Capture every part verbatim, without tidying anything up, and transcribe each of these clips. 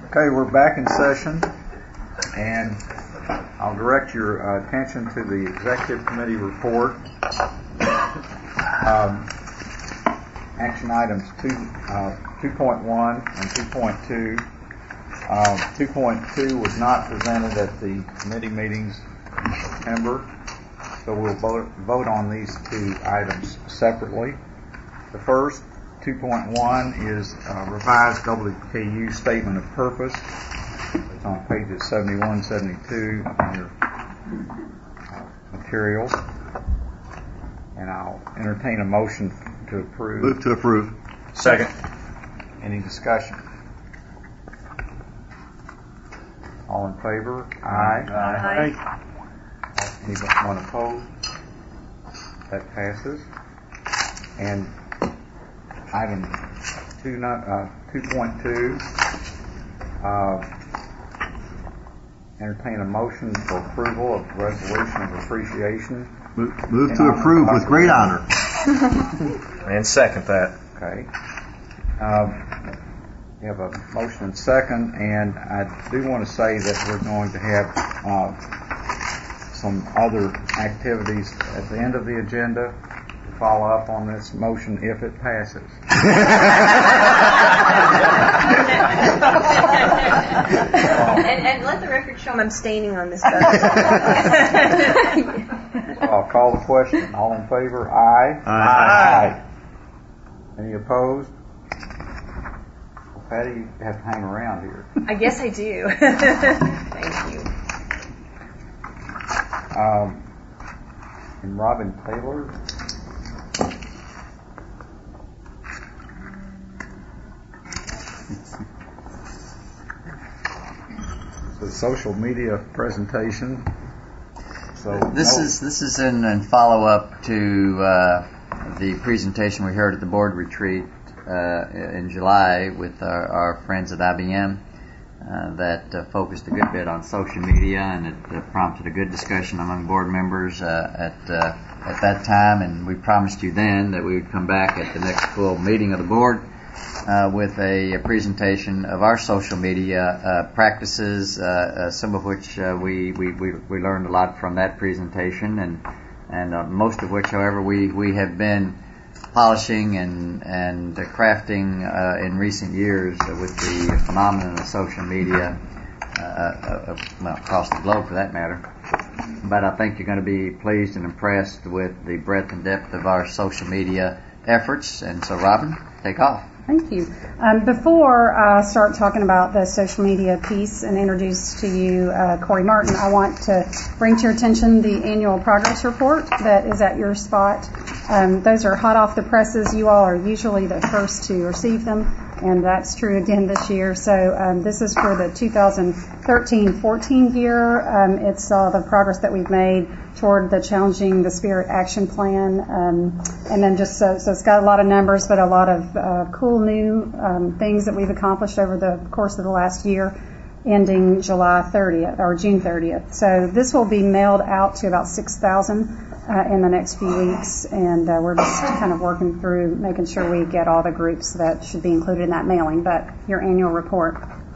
Okay, we're back in session, and I'll direct your uh, attention to the Executive Committee report. Um, action items two, uh, two point one and two point two. Uh, two point two was not presented at the committee meetings in September, so we'll vote, vote on these two items separately. The first, two point one, is uh, revised W K U Statement of Purpose. It's on pages seventy-one, seventy-two in your uh, materials. And I'll entertain a motion to approve. Move to approve. Second. Any discussion? All in favor? Aye. Aye. Anyone opposed? That passes. And item two, uh, two point two, uh, entertain a motion for approval of resolution of appreciation. Move, move to approve with great honor. And second that. Okay. Um, we have a motion and second, and I do want to say that we're going to have uh, some other activities at the end of the agenda to follow up on this motion if it passes. and, and let the record show I'm abstaining on this vote. So I'll call the question. All in favor? Aye. Aye. Aye. Any opposed? Well, Patty, you have to hang around here. I guess I do. Thank you. Um, and Robin Taylor. The social media presentation. So this no. is this is in, in follow up to uh, the presentation we heard at the board retreat uh, in July with our, our friends at I B M uh, that uh, focused a good bit on social media, and it uh, prompted a good discussion among board members uh, at uh, at that time. And we promised you then that we would come back at the next full meeting of the board Uh, with a, a presentation of our social media uh, practices, uh, uh, some of which uh, we, we, we, we learned a lot from that presentation, and and uh, most of which, however, we, we have been polishing and and uh, crafting uh, in recent years uh, with the phenomenon of social media, uh, uh, uh, well, across the globe for that matter. But I think you're going to be pleased and impressed with the breadth and depth of our social media efforts. And so, Robin, take off. Thank you. Um, before I start talking about the social media piece and introduce to you uh, Corey Martin, I want to bring to your attention the annual progress report that is at your spot. Um, those are hot off the presses. You all are usually the first to receive them, and that's true again this year. So um, this is for the two thousand thirteen fourteen year. Um, it's uh, the progress that we've made toward the Challenging the Spirit Action Plan, um, and then just so, so it's got a lot of numbers, but a lot of uh, cool new um, things that we've accomplished over the course of the last year, ending July thirtieth or June thirtieth. So this will be mailed out to about six thousand uh, in the next few weeks, and uh, we're just kind of working through making sure we get all the groups that should be included in that mailing. But your annual report.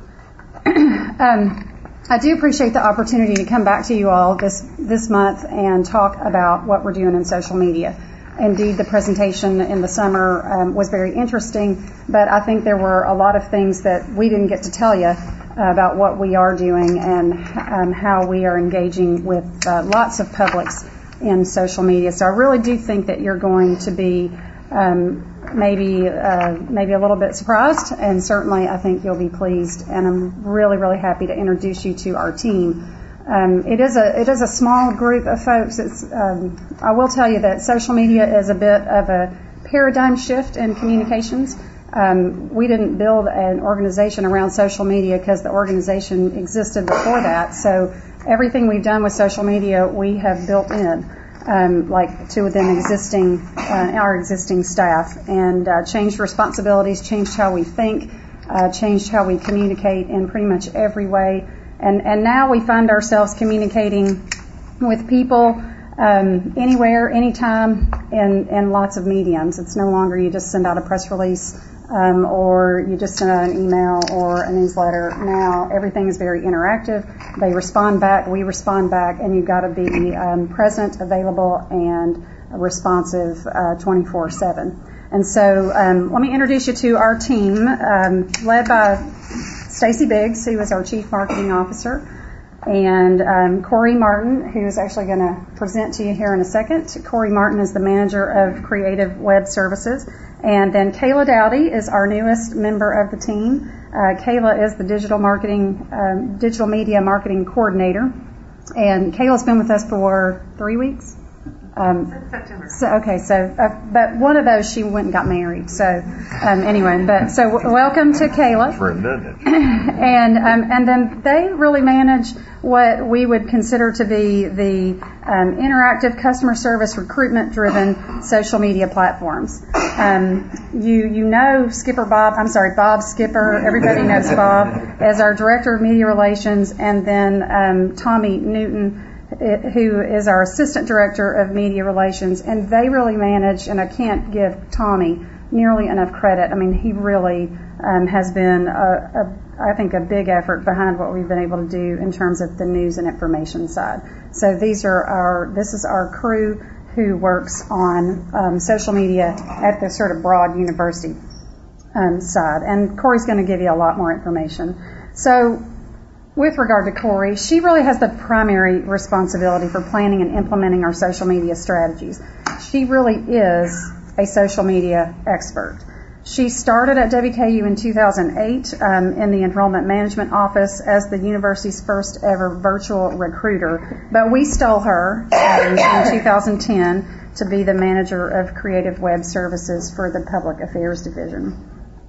um, I do appreciate the opportunity to come back to you all this this month and talk about what we're doing in social media. Indeed, the presentation in the summer um, was very interesting, but I think there were a lot of things that we didn't get to tell you uh, about what we are doing and um, how we are engaging with uh, lots of publics in social media. So I really do think that you're going to be um, maybe uh, maybe a little bit surprised, and certainly I think you'll be pleased. And I'm really, really happy to introduce you to our team. Um, it is a it is a small group of folks. It's um, I will tell you that social media is a bit of a paradigm shift in communications. Um, we didn't build an organization around social media because the organization existed before that. So everything we've done with social media, we have built in, um, like to within existing uh, our existing staff, and uh, changed responsibilities, changed how we think, uh, changed how we communicate in pretty much every way. And, and now we find ourselves communicating with people um, anywhere, anytime, in, in lots of mediums. It's no longer you just send out a press release um, or you just send out an email or a newsletter. Now everything is very interactive. They respond back, we respond back, and you've got to be um, present, available, and responsive uh, twenty-four seven. And so um, let me introduce you to our team, um, led by Stacy Biggs, who is our Chief Marketing Officer, and um, Corey Martin, who is actually going to present to you here in a second. Corey Martin is the Manager of Creative Web Services. And then Kayla Dowdy is our newest member of the team. Uh, Kayla is the Digital Marketing, um, Digital Media Marketing Coordinator. And Kayla's been with us for three weeks. Um, September. So, okay, so, uh, but one of those she went and got married. So, um, anyway, but so w- welcome to Kayla. and um, and then they really manage what we would consider to be the um, interactive customer service recruitment driven social media platforms. Um, you you know Skipper Bob, I'm sorry, Bob Skipper. Everybody knows Bob as our Director of Media Relations, and then um, Tommy Newton, who is our Assistant Director of Media Relations, and they really manage, and I can't give Tommy nearly enough credit. I mean, he really um, has been, a, a, I think, a big effort behind what we've been able to do in terms of the news and information side. So these are our, this is our crew who works on um, social media at the sort of broad university um, side. And Corey's going to give you a lot more information. So with regard to Corey, she really has the primary responsibility for planning and implementing our social media strategies. She really is a social media expert. She started at W K U in two thousand eight um, in the Enrollment Management Office as the university's first ever virtual recruiter, but we stole her um, in two thousand ten to be the Manager of Creative Web Services for the Public Affairs Division.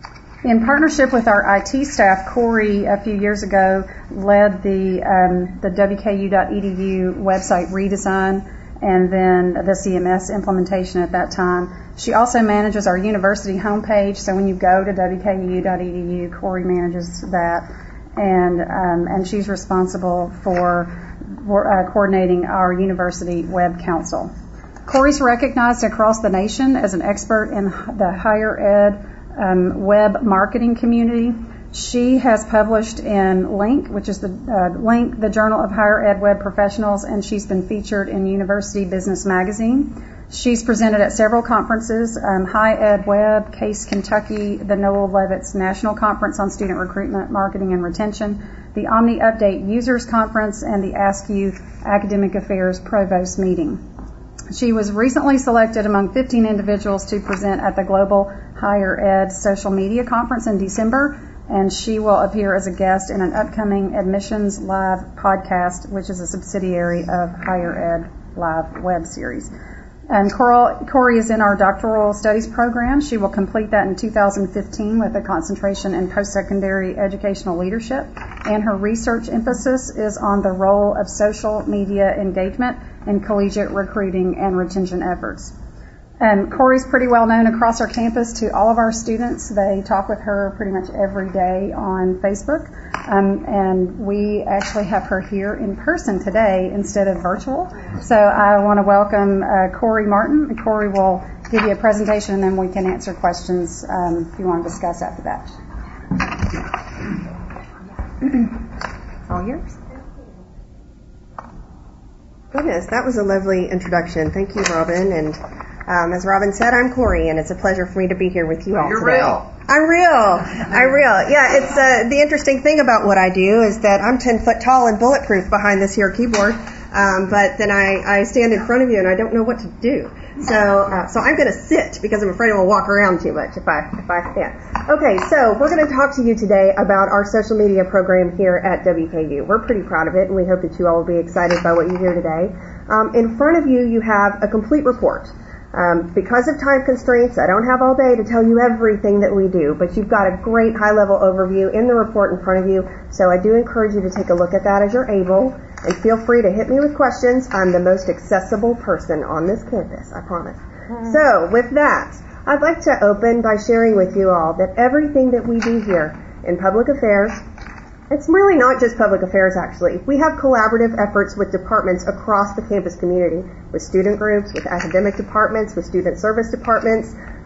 In partnership with our I T staff, Corey, a few years ago, led the um, the W K U dot E D U website redesign and then the C M S implementation at that time. She also manages our university homepage, so when you go to W K U dot E D U, Corey manages that, and um, and she's responsible for uh, coordinating our university web council. Corey's recognized across the nation as an expert in the higher ed Um, web marketing community. She has published in Link, which is the uh, Link, the Journal of Higher Ed Web Professionals, and she's been featured in University Business Magazine. She's presented at several conferences, um, High Ed Web, Case Kentucky, the Noel Levitz National Conference on Student Recruitment, Marketing, and Retention, the Omni Update Users Conference, and the Ask You Academic Affairs Provost Meeting. She was recently selected among fifteen individuals to present at the Global Higher Ed Social Media Conference in December, and she will appear as a guest in an upcoming Admissions Live podcast, which is a subsidiary of Higher Ed Live web series. And Corey is in our doctoral studies program. She will complete that in two thousand fifteen with a concentration in post-secondary educational leadership. And her research emphasis is on the role of social media engagement in collegiate recruiting and retention efforts. And Corey's pretty well known across our campus to all of our students. They talk with her pretty much every day on Facebook. Um, and we actually have her here in person today instead of virtual. So I want to welcome uh, Corey Martin. Corey will give you a presentation and then we can answer questions um, if you want to discuss after that. All yours. Goodness, that was a lovely introduction. Thank you, Robin. And um, as Robin said, I'm Corey, and it's a pleasure for me to be here with you all You're today. real. I'm real. I'm real. Yeah, it's uh, the interesting thing about what I do is that I'm ten foot tall and bulletproof behind this here keyboard, um, but then I, I stand in front of you and I don't know what to do. So uh, so I'm going to sit because I'm afraid I will walk around too much if I if I yeah. Okay, so we're going to talk to you today about our social media program here at W K U. We're pretty proud of it, and we hope that you all will be excited by what you hear today. Um, in front of you, you have a complete report. Um, because of time constraints, I don't have all day to tell you everything that we do, but you've got a great high-level overview in the report in front of you, so I do encourage you to take a look at that as you're able, and feel free to hit me with questions. I'm the most accessible person on this campus, I promise. Mm-hmm. So, with that, I'd like to open by sharing with you all that everything that we do here in public affairs, it's really not just public affairs, actually. We have collaborative efforts with departments across the campus community, with student groups, with academic departments, with student service departments,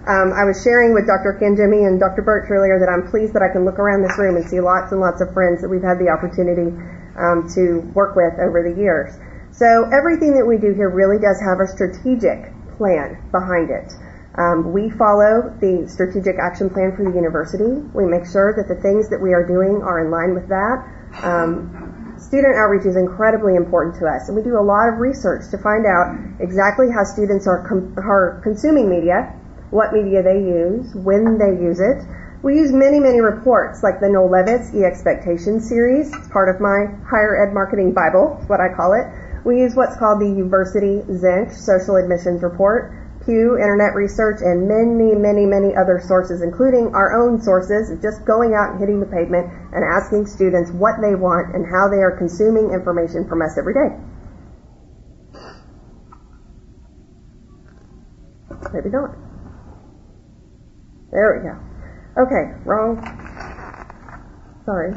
Um, I was sharing with Doctor Kanjimi and Doctor Birch earlier that I'm pleased that I can look around this room and see lots and lots of friends that we've had the opportunity um, to work with over the years. So everything that we do here really does have a strategic plan behind it. Um, we follow the strategic action plan for the university. We make sure that the things that we are doing are in line with that. Um, student outreach is incredibly important to us, and we do a lot of research to find out exactly how students are, com- are consuming media, what media they use, when they use it. We use many, many reports, like the Noel Levitz E-Expectations series. It's part of my higher ed marketing Bible, is what I call it. We use what's called the Uversity Zench Social Admissions Report, Pew Internet Research, and many, many, many other sources, including our own sources, just going out and hitting the pavement and asking students what they want and how they are consuming information from us every day. Maybe not. There we go. Okay, wrong. Sorry.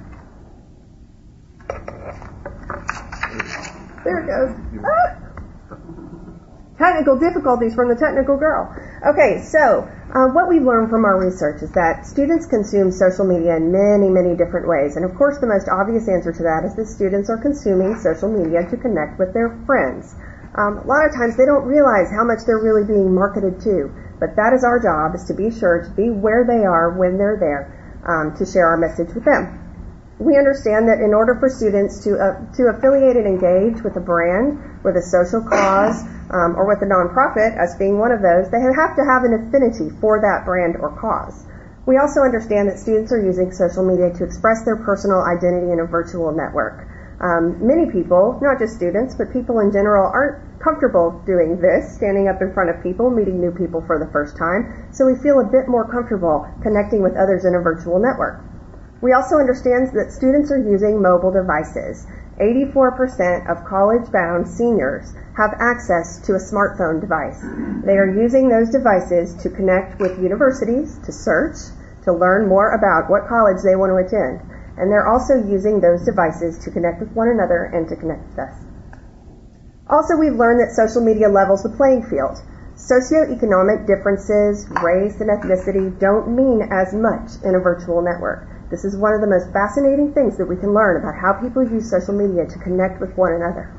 There it goes. Ah! Technical difficulties from the technical girl. Okay, so uh, what we've learned from our research is that students consume social media in many, many different ways. And of course, the most obvious answer to that is that students are consuming social media to connect with their friends. Um, a lot of times they don't realize how much they're really being marketed to. But that is our job, is to be sure to be where they are when they're there, um, to share our message with them. We understand that in order for students to uh, to affiliate and engage with a brand, with a social cause, um, or with a nonprofit, us being one of those, they have to have an affinity for that brand or cause. We also understand that students are using social media to express their personal identity in a virtual network. Um, many people, not just students, but people in general, aren't comfortable doing this, standing up in front of people, meeting new people for the first time, so we feel a bit more comfortable connecting with others in a virtual network. We also understand that students are using mobile devices. eighty-four percent of college-bound seniors have access to a smartphone device. They are using those devices to connect with universities, to search, to learn more about what college they want to attend. And they're also using those devices to connect with one another and to connect with us. Also, we've learned that social media levels the playing field. Socioeconomic differences, race, and ethnicity don't mean as much in a virtual network. This is one of the most fascinating things that we can learn about how people use social media to connect with one another.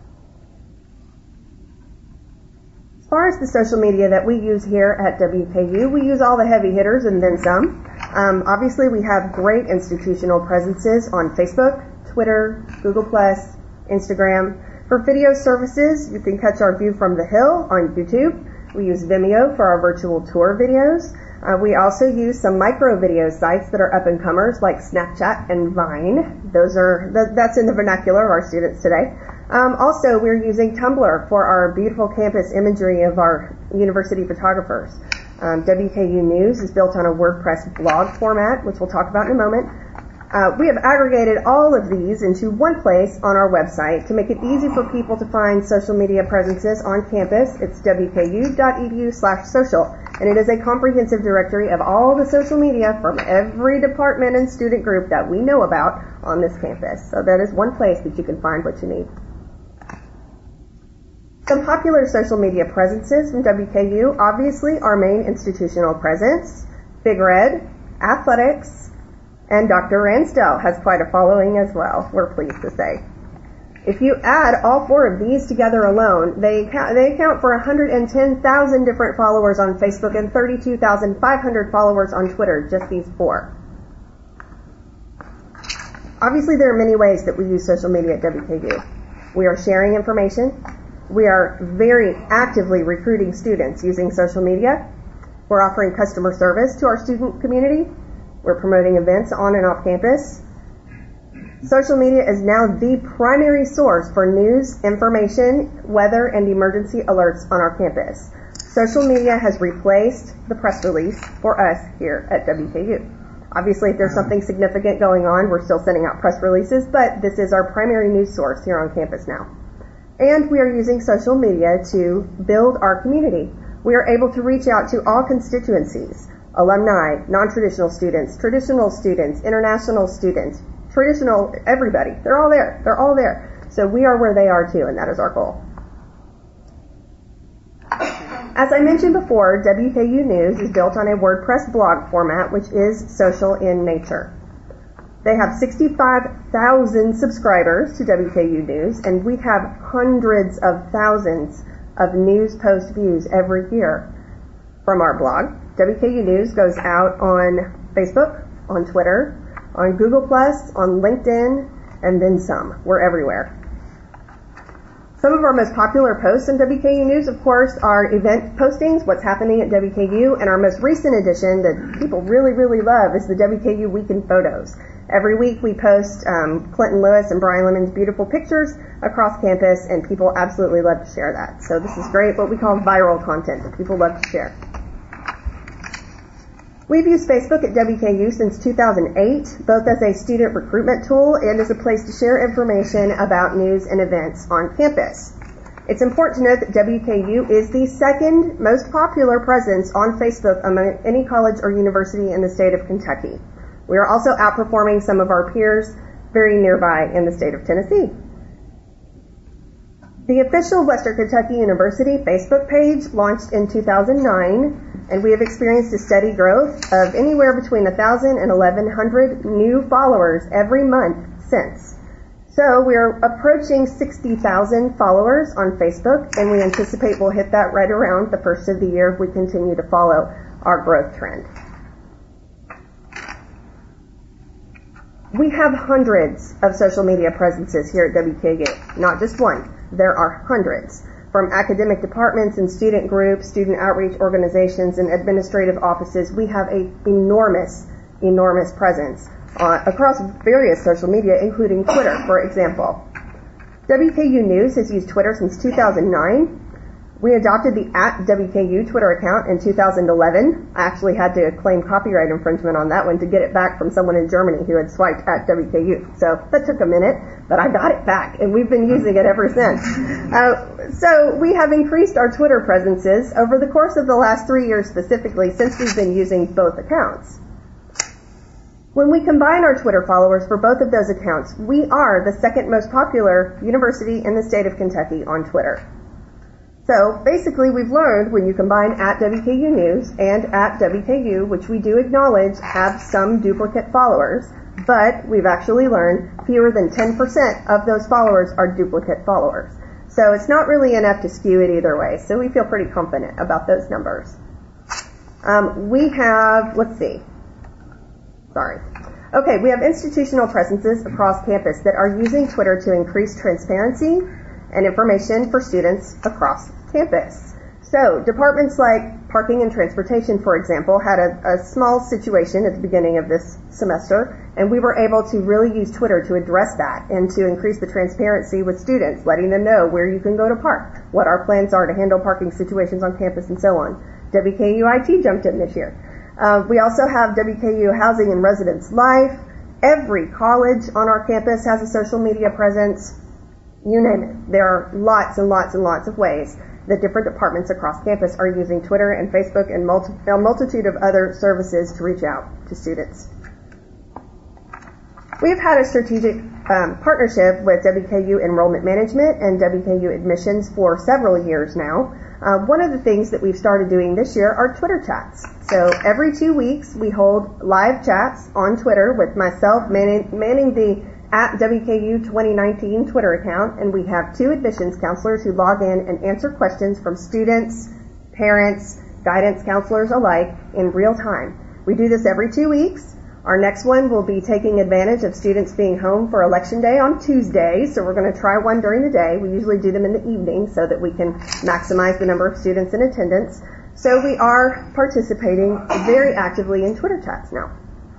As far as the social media that we use here at W K U, we use all the heavy hitters and then some. Um, obviously, we have great institutional presences on Facebook, Twitter, Google plus, Instagram. For video services, you can catch our View from the Hill on YouTube. We use Vimeo for our virtual tour videos. Uh, we also use some micro video sites that are up and comers like Snapchat and Vine. Those are th- that's in the vernacular of our students today. Um, also, we're using Tumblr for our beautiful campus imagery of our university photographers. Um, W K U News is built on a WordPress blog format, which we'll talk about in a moment. Uh, we have aggregated all of these into one place on our website to make it easy for people to find social media presences on campus. It's w k u dot e d u slash social, and it is a comprehensive directory of all the social media from every department and student group that we know about on this campus. So that is one place that you can find what you need. Some popular social media presences from W K U, obviously our main institutional presence, Big Red, Athletics, and Doctor Ransdell has quite a following as well, we're pleased to say. If you add all four of these together alone, they account, they account for one hundred ten thousand different followers on Facebook and thirty-two thousand five hundred followers on Twitter, just these four. Obviously, there are many ways that we use social media at W K U. We are sharing information. We are very actively recruiting students using social media. We're offering customer service to our student community. We're promoting events on and off campus. Social media is now the primary source for news, information, weather, and emergency alerts on our campus. Social media has replaced the press release for us here at W K U. Obviously, if there's something significant going on, we're still sending out press releases, but this is our primary news source here on campus now. And we are using social media to build our community. We are able to reach out to all constituencies, alumni, non-traditional students, traditional students, international students, traditional, everybody. They're all there. They're all there. So we are where they are too, and that is our goal. As I mentioned before, W K U News is built on a WordPress blog format, which is social in nature. They have sixty-five thousand subscribers to W K U News, and we have hundreds of thousands of news post views every year from our blog. W K U News goes out on Facebook, on Twitter, on Google plus, on LinkedIn, and then some. We're everywhere. Some of our most popular posts on W K U News, of course, are event postings, what's happening at W K U, and our most recent addition that people really, really love is the W K U Weekend Photos. Every week we post um, Clinton Lewis and Brian Lemon's beautiful pictures across campus, and people absolutely love to share that. So this is great, what we call viral content that people love to share. We've used Facebook at W K U since two thousand eight, both as a student recruitment tool and as a place to share information about news and events on campus. It's important to note that W K U is the second most popular presence on Facebook among any college or university in the state of Kentucky. We are also outperforming some of our peers very nearby in the state of Tennessee. The official Western Kentucky University Facebook page launched in two thousand nine, and we have experienced a steady growth of anywhere between one thousand and eleven hundred new followers every month since. So we're approaching sixty thousand followers on Facebook, and we anticipate we'll hit that right around the first of the year if we continue to follow our growth trend. We have hundreds of social media presences here at W K U, not just one. There are hundreds. From academic departments and student groups, student outreach organizations, and administrative offices, we have an enormous, enormous presence uh, across various social media, including Twitter, for example. W K U News has used Twitter since two thousand nine. We adopted the at W K U Twitter account in two thousand eleven. I actually had to claim copyright infringement on that one to get it back from someone in Germany who had swiped at W K U. So that took a minute, but I got it back, and we've been using it ever since. Uh, so we have increased our Twitter presences over the course of the last three years specifically since we've been using both accounts. When we combine our Twitter followers for both of those accounts, we are the second most popular university in the state of Kentucky on Twitter. So basically we've learned when you combine at W K U News and at W K U, which we do acknowledge have some duplicate followers, but we've actually learned fewer than ten percent of those followers are duplicate followers. So it's not really enough to skew it either way. So we feel pretty confident about those numbers. Um, we have, let's see. Sorry. Okay, we have institutional presences across campus that are using Twitter to increase transparency and information for students across campus. So departments like parking and transportation, for example, had a, a small situation at the beginning of this semester, and we were able to really use Twitter to address that and to increase the transparency with students, letting them know where you can go to park, what our plans are to handle parking situations on campus, and so on. W K U I T jumped in this year. Uh, we also have W K U Housing and Residence Life. Every college on our campus has a social media presence. You name it. There are lots and lots and lots of ways that different departments across campus are using Twitter and Facebook and multi- a multitude of other services to reach out to students. We've had a strategic um, partnership with W K U Enrollment Management and W K U Admissions for several years now. Uh, one of the things that we've started doing this year are Twitter chats. So every two weeks we hold live chats on Twitter with myself manning, manning the at W K U twenty nineteen Twitter account, and we have two admissions counselors who log in and answer questions from students, parents, guidance counselors alike in real time. We do this every two weeks. Our next one will be taking advantage of students being home for election day on Tuesday, so we're going to try one during the day. We usually do them in the evening so that we can maximize the number of students in attendance. So we are participating very actively in Twitter chats now.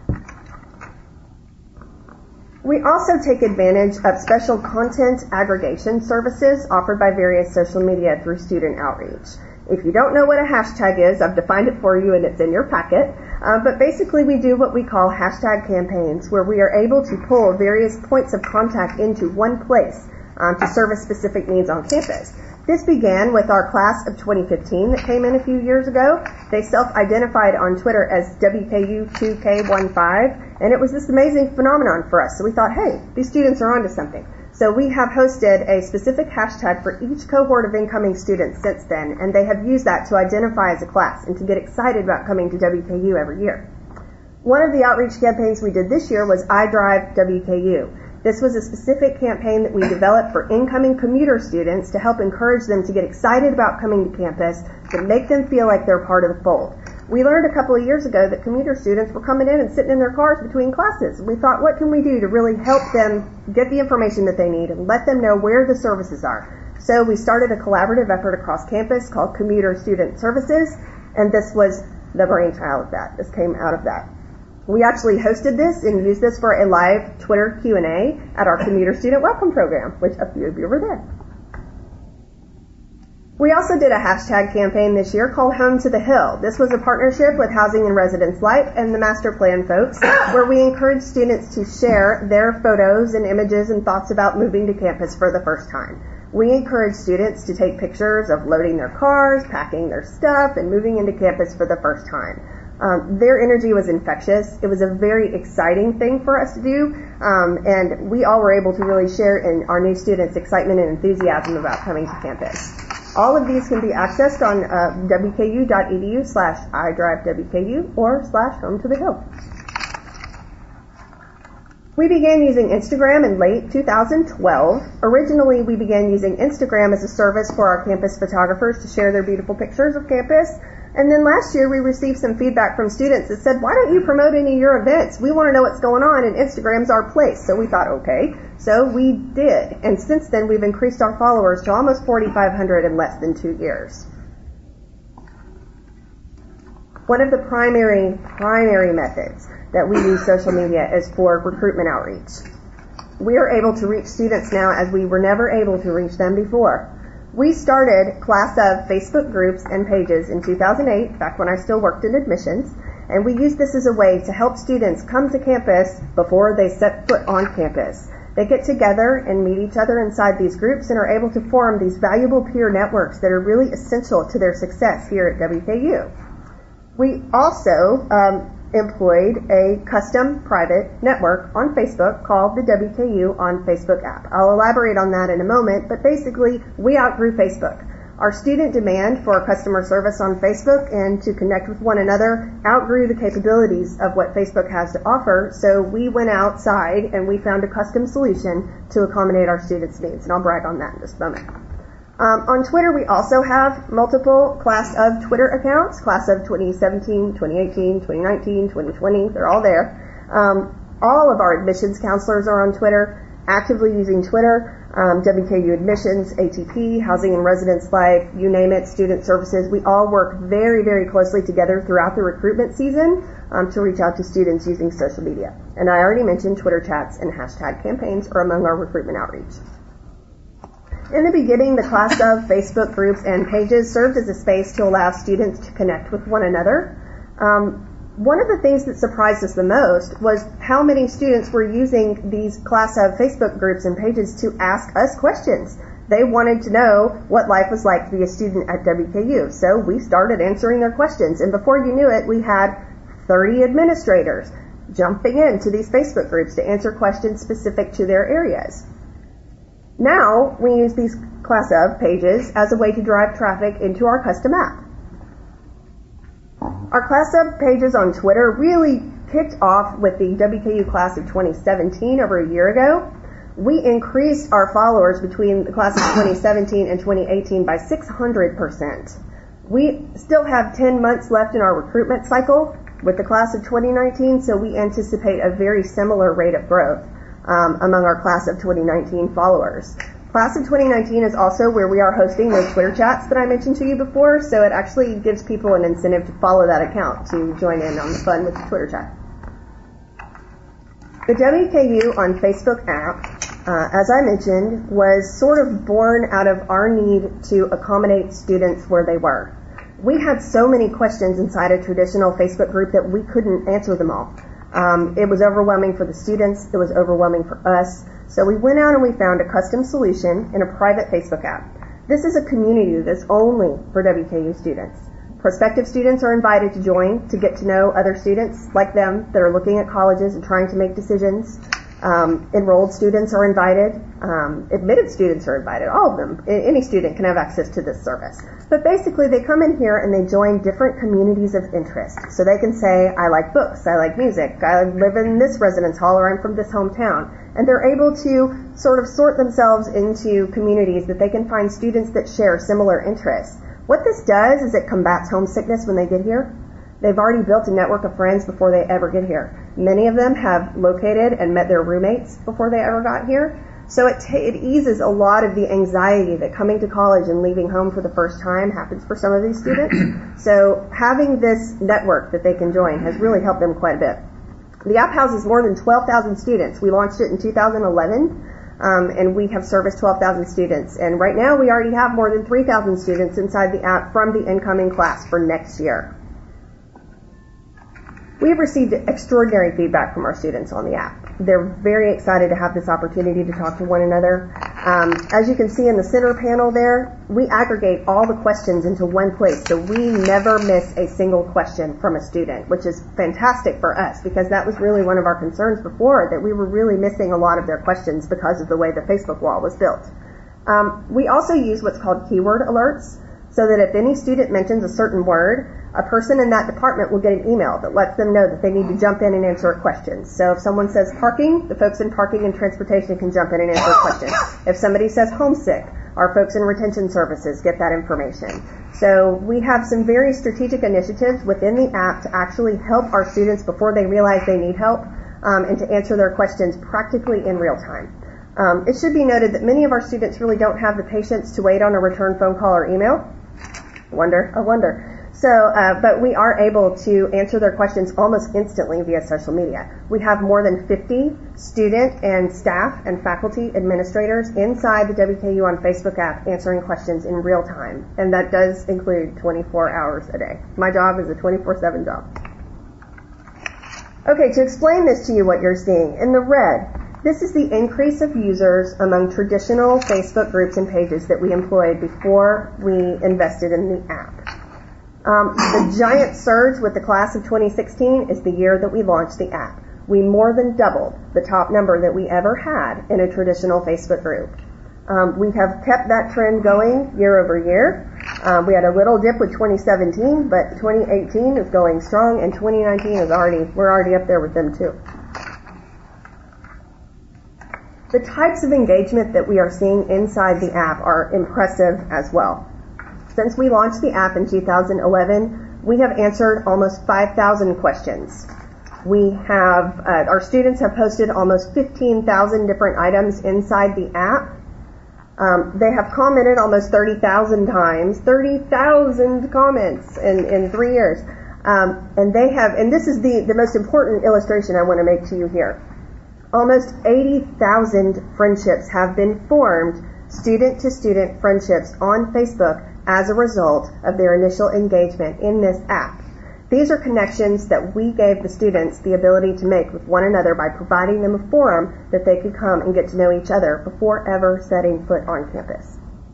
We also take advantage of special content aggregation services offered by various social media through student outreach. If you don't know what a hashtag is, I've defined it for you and it's in your packet. Uh, but basically we do what we call hashtag campaigns, where we are able to pull various points of contact into one place um, to service specific needs on campus. This began with our class of twenty fifteen that came in a few years ago. They self-identified on Twitter as W K U two K fifteen, and it was this amazing phenomenon for us. So we thought, hey, these students are onto something. So we have hosted a specific hashtag for each cohort of incoming students since then, and they have used that to identify as a class and to get excited about coming to W K U every year. One of the outreach campaigns we did this year was I Drive W K U. This was a specific campaign that we developed for incoming commuter students to help encourage them to get excited about coming to campus, to make them feel like they're part of the fold. We learned a couple of years ago that commuter students were coming in and sitting in their cars between classes. We thought, what can we do to really help them get the information that they need and let them know where the services are? So we started a collaborative effort across campus called Commuter Student Services, and this was the brainchild of that. This came out of that. We actually hosted this and used this for a live Twitter Q and A at our Commuter Student Welcome Program, which a few of you were there. We also did a hashtag campaign this year called Home to the Hill. This was a partnership with Housing and Residence Life and the Master Plan folks, where we encouraged students to share their photos and images and thoughts about moving to campus for the first time. We encourage students to take pictures of loading their cars, packing their stuff, and moving into campus for the first time. Um, their energy was infectious. It was a very exciting thing for us to do, um, and we all were able to really share in our new students' excitement and enthusiasm about coming to campus. All of these can be accessed on uh, wku.edu slash idrivewku or slash home to the hill. We began using Instagram in late two thousand twelve. Originally, we began using Instagram as a service for our campus photographers to share their beautiful pictures of campus. And then last year, we received some feedback from students that said, why don't you promote any of your events? We want to know what's going on, and Instagram's our place. So we thought, okay. So we did. And since then, we've increased our followers to almost forty-five hundred in less than two years. One of the primary, primary methods that we use social media is for recruitment outreach. We are able to reach students now as we were never able to reach them before. We started Class of Facebook groups and pages in two thousand eight, back when I still worked in admissions, and we used this as a way to help students come to campus before they set foot on campus. They get together and meet each other inside these groups and are able to form these valuable peer networks that are really essential to their success here at W K U. We also um, employed a custom private network on Facebook called the W K U on Facebook app. I'll elaborate on that in a moment, but basically we outgrew Facebook. Our student demand for customer service on Facebook and to connect with one another outgrew the capabilities of what Facebook has to offer, so we went outside and we found a custom solution to accommodate our students' needs, and I'll brag on that in just a moment. Um, on Twitter, we also have multiple Class of Twitter accounts, Class of twenty seventeen, twenty eighteen, twenty nineteen, twenty twenty, they're all there. Um, all of our admissions counselors are on Twitter, actively using Twitter. Um, W K U Admissions, A T P, Housing and Residence Life, you name it, Student Services. We all work very, very closely together throughout the recruitment season um, to reach out to students using social media. And I already mentioned Twitter chats and hashtag campaigns are among our recruitment outreach. In the beginning, the Class of Facebook groups and pages served as a space to allow students to connect with one another. Um, One of the things that surprised us the most was how many students were using these Class of Facebook groups and pages to ask us questions. They wanted to know what life was like to be a student at W K U. So we started answering their questions. And before you knew it, we had thirty administrators jumping into these Facebook groups to answer questions specific to their areas. Now we use these Class of pages as a way to drive traffic into our custom app. Our Class of pages on Twitter really kicked off with the W K U Class of twenty seventeen over a year ago. We increased our followers between the Class of twenty seventeen and twenty eighteen by six hundred percent. We still have ten months left in our recruitment cycle with the Class of twenty nineteen, so we anticipate a very similar rate of growth um, among our Class of twenty nineteen followers. Class of twenty nineteen is also where we are hosting those Twitter chats that I mentioned to you before, so it actually gives people an incentive to follow that account to join in on the fun with the Twitter chat. The W K U on Facebook app, uh, as I mentioned, was sort of born out of our need to accommodate students where they were. We had so many questions inside a traditional Facebook group that we couldn't answer them all. Um, it was overwhelming for the students. It was overwhelming for us. So we went out and we found a custom solution in a private Facebook app. This is a community that's only for W K U students. Prospective students are invited to join to get to know other students like them that are looking at colleges and trying to make decisions. Um, enrolled students are invited. Um, admitted students are invited. All of them. A- any student can have access to this service. But basically, they come in here and they join different communities of interest. So they can say, I like books, I like music, I live in this residence hall, or I'm from this hometown. And they're able to sort of sort themselves into communities that they can find students that share similar interests. What this does is it combats homesickness when they get here. They've already built a network of friends before they ever get here. Many of them have located and met their roommates before they ever got here. So it, t- it eases a lot of the anxiety that coming to college and leaving home for the first time happens for some of these students. So having this network that they can join has really helped them quite a bit. The app houses more than twelve thousand students. We launched it in two thousand eleven, um, and we have serviced twelve thousand students. And right now we already have more than three thousand students inside the app from the incoming class for next year. We have received extraordinary feedback from our students on the app. They're very excited to have this opportunity to talk to one another. Um, as you can see in the center panel there, we aggregate all the questions into one place, so we never miss a single question from a student, which is fantastic for us because that was really one of our concerns before, that we were really missing a lot of their questions because of the way the Facebook wall was built. Um, we also use what's called keyword alerts, so that if any student mentions a certain word, a person in that department will get an email that lets them know that they need to jump in and answer a question. So if someone says parking, the folks in parking and transportation can jump in and answer a question. If somebody says homesick, our folks in retention services get that information. So we have some very strategic initiatives within the app to actually help our students before they realize they need help, um, and to answer their questions practically in real time. Um, it should be noted that many of our students really don't have the patience to wait on a return phone call or email. Wonder, I wonder. So, uh, but we are able to answer their questions almost instantly via social media. We have more than fifty student and staff and faculty administrators inside the W K U on Facebook app answering questions in real time. And that does include twenty-four hours a day. My job is a twenty-four seven job. Okay, to explain this to you, what you're seeing in the red, this is the increase of users among traditional Facebook groups and pages that we employed before we invested in the app. Um, the giant surge with the class of twenty sixteen is the year that we launched the app. We more than doubled the top number that we ever had in a traditional Facebook group. Um, we have kept that trend going year over year. Um, we had a little dip with twenty seventeen, but twenty eighteen is going strong, and twenty nineteen is already, we're already up there with them too. The types of engagement that we are seeing inside the app are impressive as well. Since we launched the app in two thousand eleven, we have answered almost five thousand questions. We have, uh, our students have posted almost fifteen thousand different items inside the app. Um, they have commented almost thirty thousand times, thirty thousand comments in, in three years. Um, and they have, and this is the, the most important illustration I want to make to you here. Almost eighty thousand friendships have been formed, student-to-student friendships on Facebook, as a result of their initial engagement in this app. These are connections that we gave the students the ability to make with one another by providing them a forum that they could come and get to know each other before ever setting foot on campus.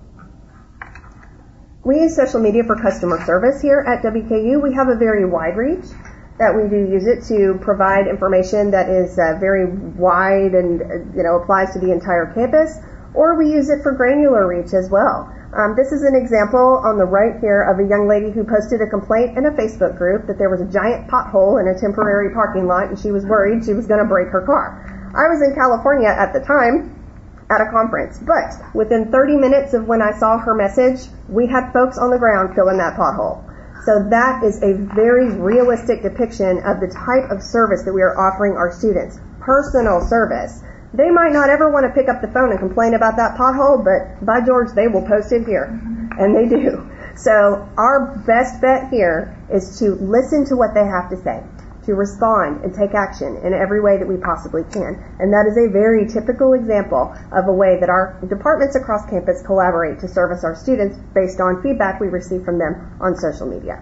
We use social media for customer service here at W K U. We have a very wide reach, that we do use it to provide information that is uh, very wide and uh, you know applies to the entire campus, or we use it for granular reach as well. Um, this is an example on the right here of a young lady who posted a complaint in a Facebook group that there was a giant pothole in a temporary parking lot and she was worried she was going to break her car. I was in California at the time at a conference, but within thirty minutes of when I saw her message, we had folks on the ground filling that pothole. So that is a very realistic depiction of the type of service that we are offering our students. Personal service. They might not ever want to pick up the phone and complain about that pothole, but by George, they will post it here. And they do. So our best bet here is to listen to what they have to say, to respond and take action in every way that we possibly can. And that is a very typical example of a way that our departments across campus collaborate to service our students based on feedback we receive from them on social media.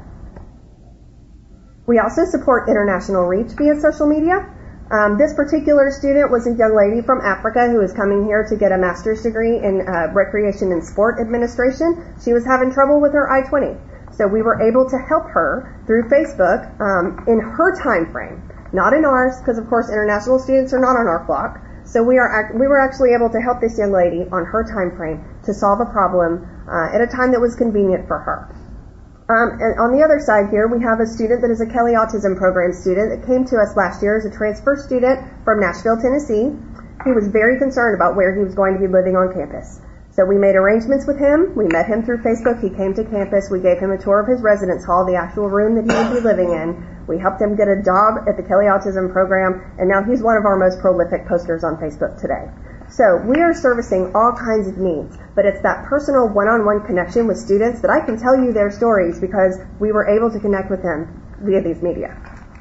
We also support international reach via social media. Um, this particular student was a young lady from Africa who was coming here to get a master's degree in uh, recreation and sport administration. She was having trouble with her I twenty. So we were able to help her through Facebook um, in her time frame, not in ours, because of course international students are not on our clock, So we are act- we were actually able to help this young lady on her time frame to solve a problem uh, at a time that was convenient for her. Um, and on the other side here, we have a student that is a Kelly Autism Program student that came to us last year as a transfer student from Nashville, Tennessee. He was very concerned about where he was going to be living on campus. So we made arrangements with him. We met him through Facebook. He came to campus. We gave him a tour of his residence hall, the actual room that he would be living in. We helped him get a job at the Kelly Autism Program, and now he's one of our most prolific posters on Facebook today. So we are servicing all kinds of needs, but it's that personal one-on-one connection with students that I can tell you their stories because we were able to connect with them via these media.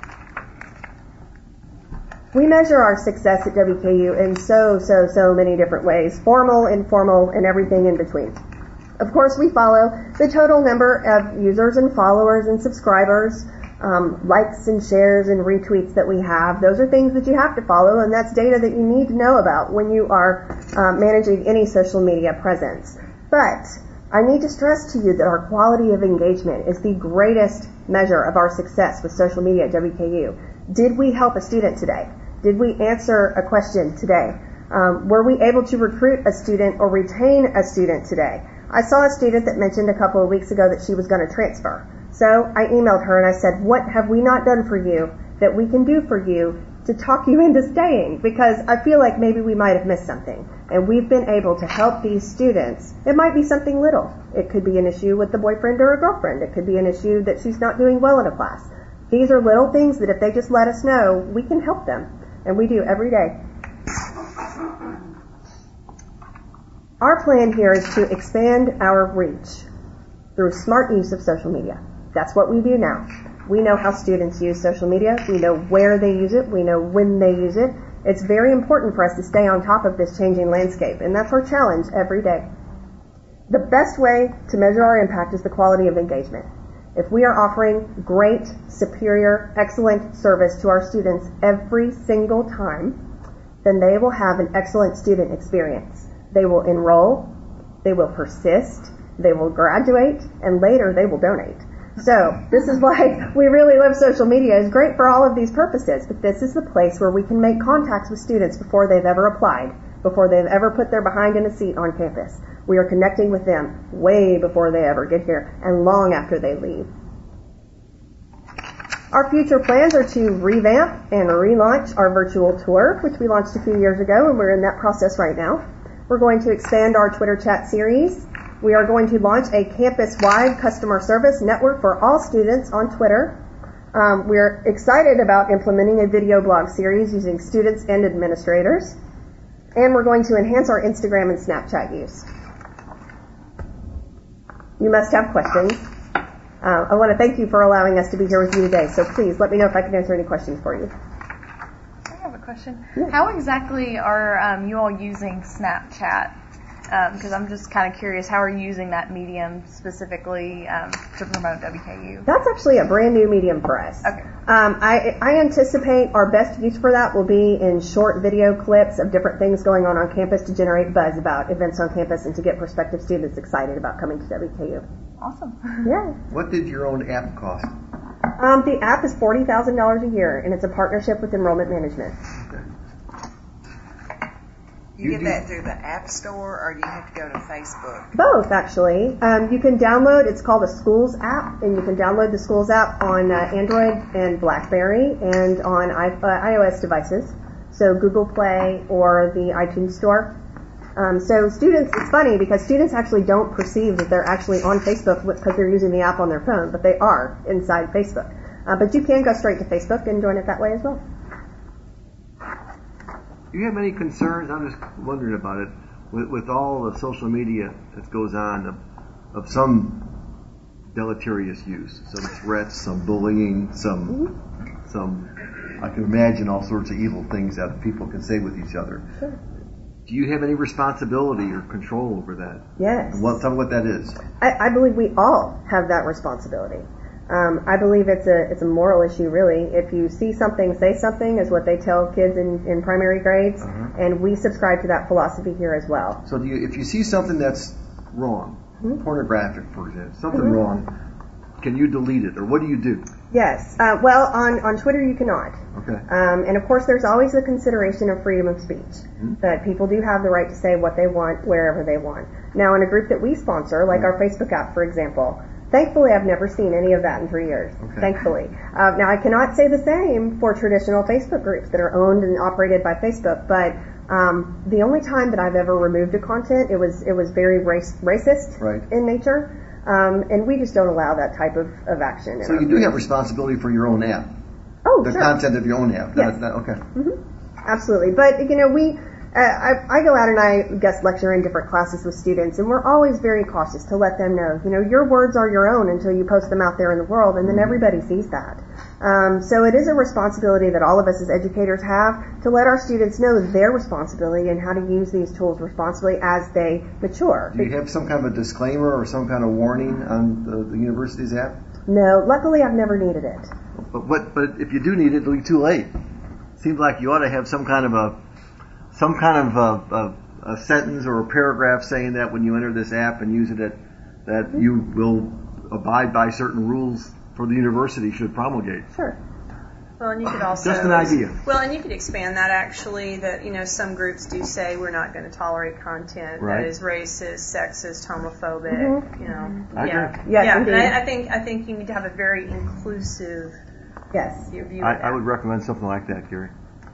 We measure our success at W K U in so, so, so many different ways, formal, informal, and everything in between. Of course, we follow the total number of users and followers and subscribers, um, likes and shares and retweets that we have. Those are things that you have to follow, and that's data that you need to know about when you are uh, managing any social media presence. But I need to stress to you that our quality of engagement is the greatest measure of our success with social media at W K U. Did we help a student today? Did we answer a question today? Um, were we able to recruit a student or retain a student today? I saw a student that mentioned a couple of weeks ago that she was going to transfer. So I emailed her and I said, what have we not done for you that we can do for you to talk you into staying? Because I feel like maybe we might have missed something. And we've been able to help these students. It might be something little. It could be an issue with the boyfriend or a girlfriend. It could be an issue that she's not doing well in a class. These are little things that if they just let us know, we can help them. And we do every day. Our plan here is to expand our reach through smart use of social media. That's what we do now. We know how students use social media. We know where they use it. We know when they use it. It's very important for us to stay on top of this changing landscape, and that's our challenge every day. The best way to measure our impact is the quality of engagement. If we are offering great, superior, excellent service to our students every single time, then they will have an excellent student experience. They will enroll, they will persist, they will graduate, and later they will donate. So this is why we really love social media. It's great for all of these purposes, but this is the place where we can make contacts with students before they've ever applied, before they've ever put their behind in a seat on campus. We are connecting with them way before they ever get here and long after they leave. Our future plans are to revamp and relaunch our virtual tour, which we launched a few years ago, and we're in that process right now. We're going to expand our Twitter chat series. We are going to launch a campus-wide customer service network for all students on Twitter. Um, we're excited about implementing a video blog series using students and administrators. And we're going to enhance our Instagram and Snapchat use. You must have questions. Uh, I want to thank you for allowing us to be here with you today. So please let me know if I can answer any questions for you. I have a question. Yeah. How exactly are um, you all using Snapchat? Because um, I'm just kind of curious, how are you using that medium specifically um, to promote W K U? That's actually a brand new medium for us. Okay. Um, I, I anticipate our best use for that will be in short video clips of different things going on on campus to generate buzz about events on campus and to get prospective students excited about coming to W K U. Awesome. Yeah. What did your own app cost? Um, the app is forty thousand dollars a year, and it's a partnership with Enrollment Management. You get that through the App Store, or do you have to go to Facebook? Both, actually. Um, you can download, it's called a Schools app, and you can download the Schools app on uh, Android and BlackBerry and on I- uh, iOS devices, so Google Play or the iTunes Store. Um, so students, it's funny because students actually don't perceive that they're actually on Facebook because they're using the app on their phone, but they are inside Facebook. Uh, but you can go straight to Facebook and join it that way as well. Do you have any concerns? I'm just wondering about it. With, with all the social media that goes on of, of some deleterious use, some threats, some bullying, some, mm-hmm. some, I can imagine all sorts of evil things that people can say with each other. Sure. Do you have any responsibility or control over that? Yes. And what, tell me what that is. I, I believe we all have that responsibility. Um, I believe it's a it's a moral issue, really. If you see something, say something, is what they tell kids in, in primary grades, uh-huh. and we subscribe to that philosophy here as well. So do you, if you see something that's wrong, mm-hmm. pornographic, for example, something mm-hmm. wrong, can you delete it, or what do you do? Yes. Uh, well, on, on Twitter you cannot. Okay. Um, and of course, there's always the consideration of freedom of speech. Mm-hmm. That people do have the right to say what they want wherever they want. Now, in a group that we sponsor, like our Facebook app, for example, thankfully I've never seen any of that in three years. Okay. Thankfully. Uh, now, I cannot say the same for traditional Facebook groups that are owned and operated by Facebook, but um, the only time that I've ever removed a content, it was it was very race, racist Right. in nature. Um, and we just don't allow that type of, of action. in So our you do have groups. responsibility for your own app, Oh, the sure. content of your own app. Yes. Not, not, okay. Absolutely. But, you know, we, uh, I, I go out and I guest lecture in different classes with students, and we're always very cautious to let them know, you know, your words are your own until you post them out there in the world, and then everybody sees that. Um, so it is a responsibility that all of us as educators have to let our students know their responsibility and how to use these tools responsibly as they mature. Do you have some kind of a disclaimer or some kind of warning on the, the university's app? No, luckily I've never needed it. But what? But if you do need it, it'll be too late. Seems like you ought to have some kind of a some kind of a, a, a sentence or a paragraph saying that when you enter this app and use it, at, that you will abide by certain rules for the university should promulgate. Sure. Well, and you could also Just an idea. Well, and you could expand that actually. That you know, some groups do say we're not going to tolerate content Right. that is racist, sexist, homophobic. Mhm. You know, I yeah, agree. Yes, yeah. indeed. And I, I think I think you need to have a very inclusive Yes. view view I, of I that. would recommend something like that, Gary.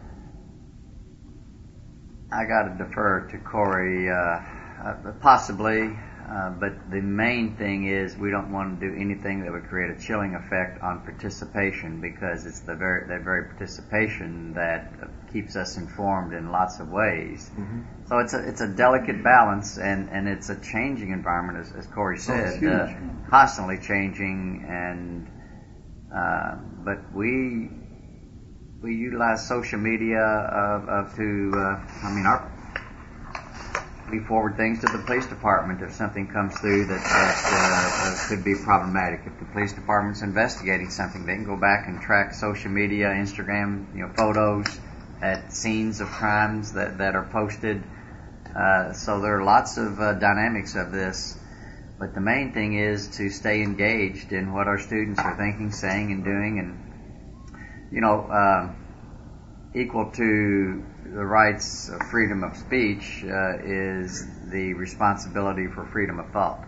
I got to defer to Corey, uh, uh, possibly, uh, but the main thing is we don't want to do anything that would create a chilling effect on participation, because it's the very that very participation that keeps us informed in lots of ways. Mm-hmm. So it's a it's a delicate balance, and, and it's a changing environment, as, as Corey said, huge. uh, constantly changing, and uh, but we. We utilize social media uh, uh, to, uh, I mean, our, we forward things to the police department if something comes through that, that uh, uh, could be problematic. If the police department's investigating something, they can go back and track social media, Instagram, you know, photos at scenes of crimes that, that are posted. Uh, so there are lots of uh, dynamics of this. But the main thing is to stay engaged in what our students are thinking, saying, and doing, and you know, uh, equal to the rights of freedom of speech uh, is the responsibility for freedom of thought.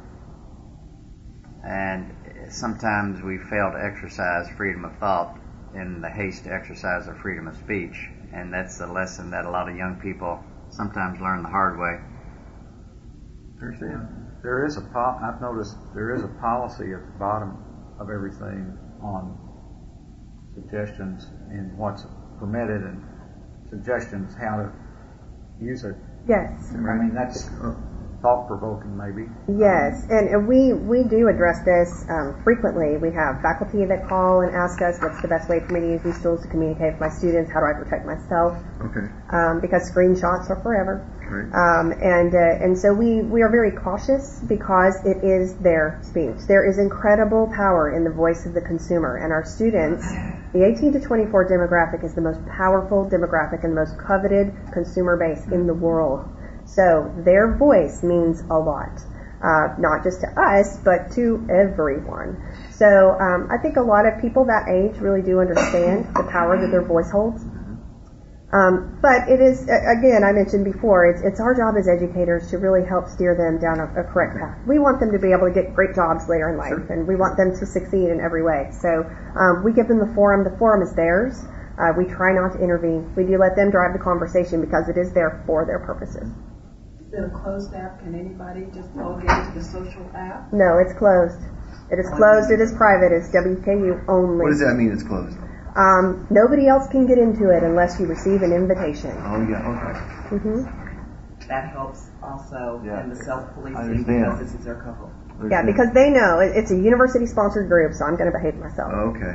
And sometimes we fail to exercise freedom of thought in the haste to exercise our freedom of speech. And that's the lesson that a lot of young people sometimes learn the hard way. Understand? There is a po- I've noticed there is a policy at the bottom of everything on suggestions in what's permitted and suggestions how to use it. Yes. I mean, that's thought-provoking, maybe. Yes, and, and we, we do address this um, frequently. We have faculty that call and ask us what's the best way for me to use these tools to communicate with my students, how do I protect myself, Okay. um, because screenshots are forever. Right. Um, and uh, and so we, we are very cautious because it is their speech. There is incredible power in the voice of the consumer, and our students, the eighteen to twenty-four demographic is the most powerful demographic and the most coveted consumer base in the world. So their voice means a lot, uh, not just to us, but to everyone. So um, I think a lot of people that age really do understand the power that their voice holds. Um, but it is, again, I mentioned before, it's, it's our job as educators to really help steer them down a, a correct path. We want them to be able to get great jobs later in life, and we want them to succeed in every way. So um, we give them the forum. The forum is theirs. Uh, we try not to intervene. We do let them drive the conversation because it is there for their purposes. Is it a closed app? Can anybody just log into the social app? No, it's closed. It is closed. It is private. It's W K U only. What does that mean, it's closed? Um, nobody else can get into it unless you receive an invitation. Oh, yeah, okay. Mm-hmm. That helps also Yeah. in the I self-policing understand. because this is their couple. Yeah, because they know it, it's a university-sponsored group, so I'm going to behave myself. Okay.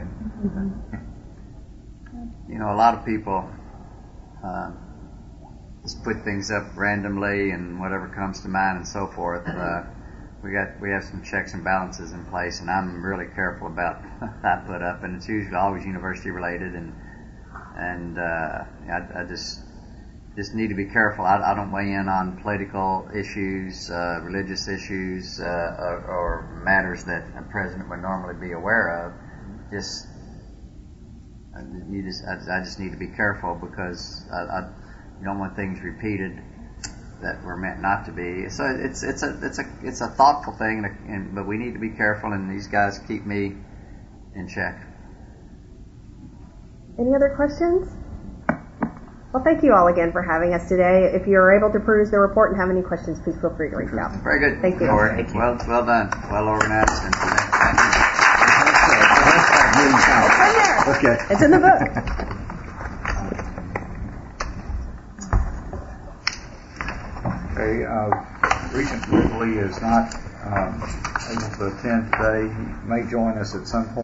You know, a lot of people uh, just put things up randomly and whatever comes to mind and so forth. Uh, we got we have some checks and balances in place, and I'm really careful about what I put up, and it's usually always university related, and and uh, I, I just just need to be careful. I, I don't weigh in on political issues, uh, religious issues, uh, or, or matters that a president would normally be aware of. Just you just I, I just need to be careful because I, I, you don't want things repeated that were meant not to be. So it's it's a it's a it's a thoughtful thing, and, and but we need to be careful. And these guys keep me in check. Any other questions? Well, thank you all again for having us today. If you're able to peruse the report and have any questions, please feel free to reach out. Very good. Thank you. Thank you. Well, well done. Well organized. And thank you. Okay. It's in the book. Okay, uh, Regent Ridley is not um, able to attend today. He may join us at some point.